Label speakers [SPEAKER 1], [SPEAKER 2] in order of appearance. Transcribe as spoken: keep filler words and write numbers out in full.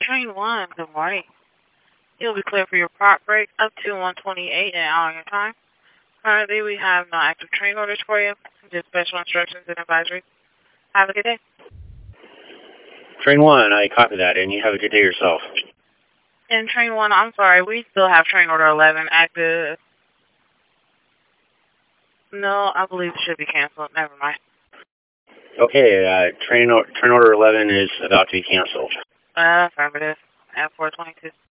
[SPEAKER 1] Train one, good morning. You'll be clear for your prop break up to one twenty-eight and out on your time. Currently, we have no active train orders for you, just special instructions and advisory. Have a good day.
[SPEAKER 2] Train one, I copy that, and you have a good day yourself.
[SPEAKER 1] In Train one, I'm sorry, we still have train order eleven active. No, I believe it should be canceled. Never mind.
[SPEAKER 2] Okay, uh, train, train order eleven is about to be canceled.
[SPEAKER 1] Uh, affirmative. At four twenty-two.